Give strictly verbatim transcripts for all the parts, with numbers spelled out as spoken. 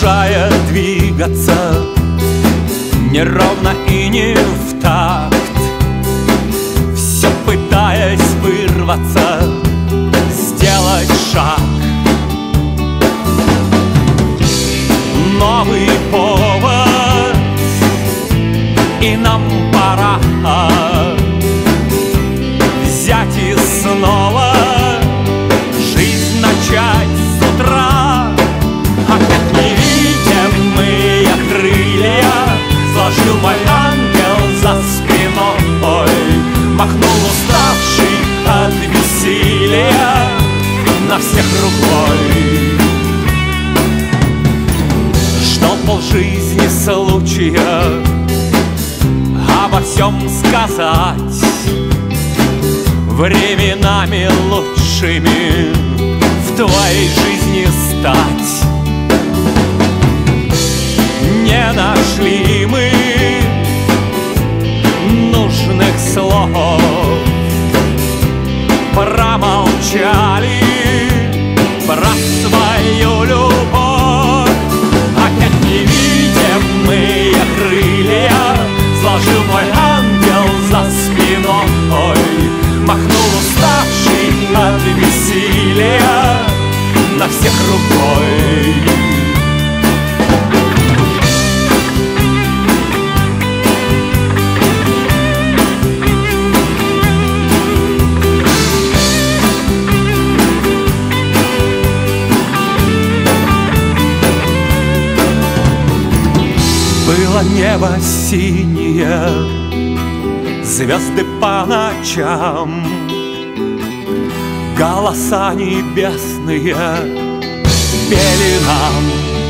мешая двигаться неровно и не в такт, все пытаясь вырваться, сделать шаг. Новый повод, и нам пора взять и снова жизнь начать с утра. Опять невидимые крылья сложил мой ангел за спиной, махнул уставший от бессилия на всех рукой. Ждал полжизни случая обо всем сказать, временами лучшими в твоей жизни стать. Не нашли мы нужных слов, промолчали про свою любовь. Опять невидимые крылья сложил мой ангел за спиной, махнул уставший от бессилия на всех рукой. Было небо синее, звезды по ночам, голоса небесные пели нам.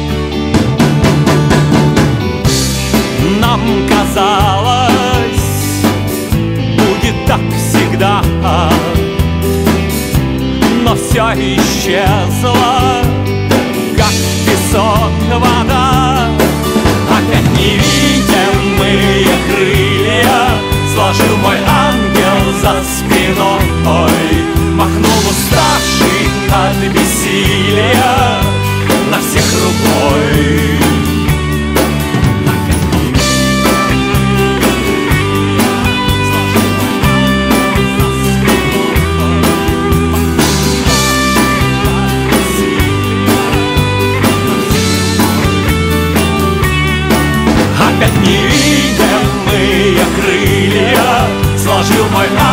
Нам казалось, будет так всегда, но все исчезло, как песок, вода. Опять невидимые крылья сложил мой ангел за спиной, махнул уставший от бессилия на всех рукой. Опять невидимые крылья сложил мой ангел